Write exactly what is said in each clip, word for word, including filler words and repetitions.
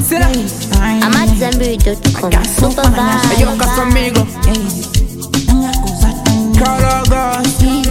I'm at Zambiri dot com. Super vibe. Yo, Casamigo. Carlos.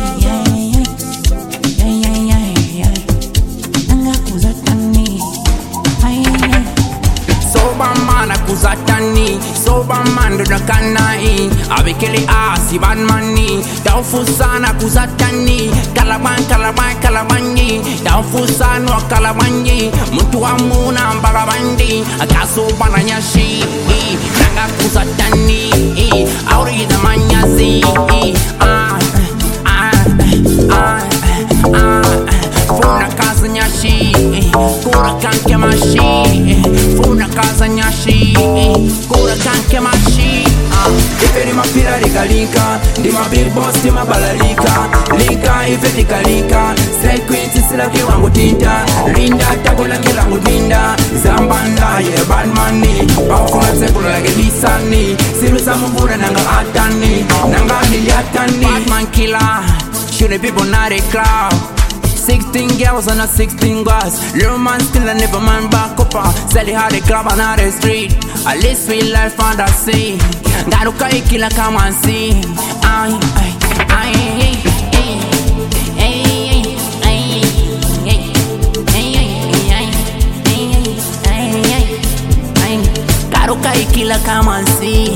Soba man akuzatani, soba man dodakanai. Abekele asi bad money. Daufusana kuzatani, kalaban kalaban kalabani. Daufusana wa kalabani. Muntu wa muna mbagabandi. Akaso bananyashi, nanga kuzatani. Auri da manyazi. Ah ah ah ah. Funa kaza nyashi, kura kanke mashi. Funa kaza nyashi, kura kanke mashi. Ife ni mapira lika linka, ndi ma big boss ndi mabalalika. Linka ife lika linka, slay queen sisila kiwangu tinta. Linda tagola kilangu dinda, zambanda ye bad money. Bafuna sekula lage lisani, sirusa mvura nanga atani, nanga nili atani. Batman killer, shooting people not a cloud. Sixteen girls and a sixteen guys. Little man still a never man back up. Sell it how they club and how the street. At least sweet life on the sea. Gotta kai killer come and see. Ay ay ay ay ay ay ay ay. Gotta kai killer come and see.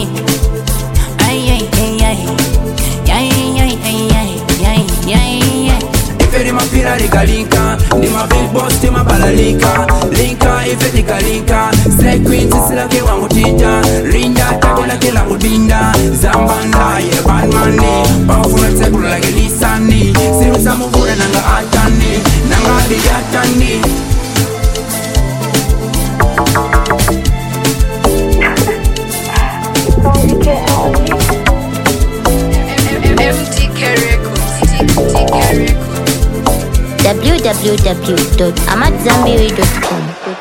Ay ay ay ay ay ay ay ay ay. Ife di mapira lika linka, di ma big boss di mabalalika. Linka ife lika linka, slay queen sisila kiwangu tinta. Linda tagola kilangu dinda, zambanda ye bad money. Bafuna sekula lage lisani, sirusa mvura nanga atani, nanga dili atani. M T K Records, M T K Records. w w w dot amat zambiri dot com